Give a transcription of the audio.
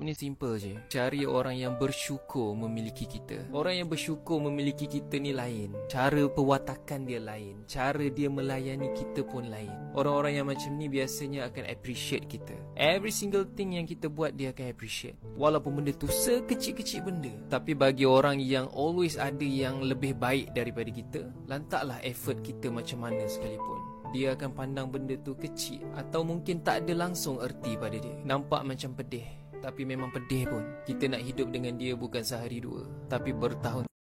ni simple je. Cari orang yang bersyukur memiliki kita. Orang yang bersyukur memiliki kita ni lain. Cara perwatakan dia lain. Cara dia melayani kita pun lain. Orang-orang yang macam ni biasanya akan appreciate kita. Every single thing yang kita buat, dia akan appreciate. Walaupun benda tu sekecil-kecil benda. Tapi bagi orang yang always ada yang lebih baik daripada kita, lantaklah effort kita macam mana sekalipun, dia akan pandang benda tu kecil, atau mungkin tak ada langsung erti pada dia. Nampak macam pedih, tapi memang pedih pun. Kita nak hidup dengan dia bukan sehari dua, tapi bertahun.